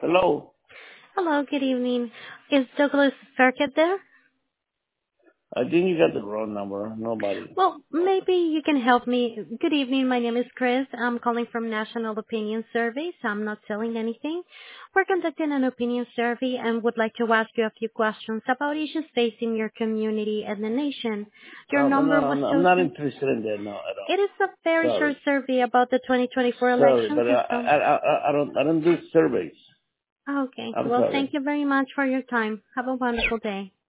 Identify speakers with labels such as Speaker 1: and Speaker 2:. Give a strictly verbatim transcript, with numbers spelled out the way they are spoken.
Speaker 1: Hello.
Speaker 2: Hello, good evening. Is Douglas Circuit there?
Speaker 1: I think you got the wrong number. Nobody.
Speaker 2: Well, maybe you can help me. Good evening. My name is Chris. I'm calling from National Opinion Survey, so I'm not selling anything. We're conducting an opinion survey and would like to ask you a few questions about issues facing your community and the nation. Your
Speaker 1: Um, no,
Speaker 2: number was
Speaker 1: I'm, I'm not
Speaker 2: chosen.
Speaker 1: interested in that. No, at
Speaker 2: It
Speaker 1: all.
Speaker 2: is a very short
Speaker 1: Sorry.
Speaker 2: survey about the twenty twenty-four
Speaker 1: Sorry,
Speaker 2: elections.
Speaker 1: but I,
Speaker 2: and so-
Speaker 1: I, I, I I don't, I don't do surveys.
Speaker 2: Okay.
Speaker 1: I'm
Speaker 2: Well,
Speaker 1: sorry.
Speaker 2: thank you very much for your time. Have a wonderful day.